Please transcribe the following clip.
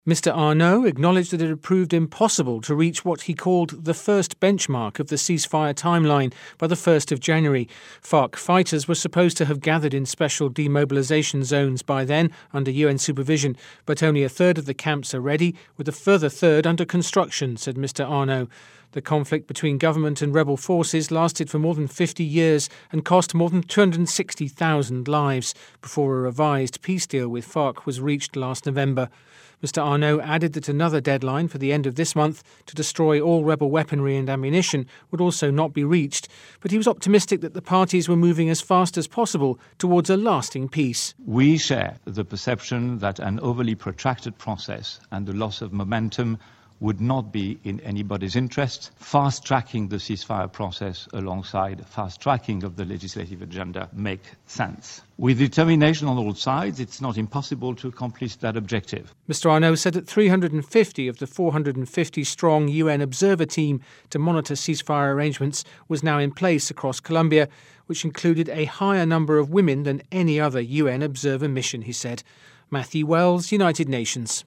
Mr. Arnault acknowledged that it had proved impossible to reach what he called the first benchmark of the ceasefire timeline by the 1st of January. FARC fighters were supposed to have gathered in special demobilisation zones by then under UN supervision, but only a third of the camps are ready, with a further third under construction, said Mr. Arnault. The conflict between government and rebel forces lasted for more than 50 years and cost more than 260,000 lives before a revised peace deal with FARC was reached last November. Mr. Arnault added that another deadline for the end of this month to destroy all rebel weaponry and ammunition would also not be reached, but he was optimistic that the parties were moving as fast as possible towards a lasting peace. We share the perception that an overly protracted process and the loss of momentum would not be in anybody's interest. Fast-tracking the ceasefire process alongside fast-tracking of the legislative agenda make sense. With determination on all sides, it's not impossible to accomplish that objective. Mr. Arnault said that 350 of the 450-strong UN observer team to monitor ceasefire arrangements was now in place across Colombia, which included a higher number of women than any other UN observer mission, he said. Matthew Wells, United Nations.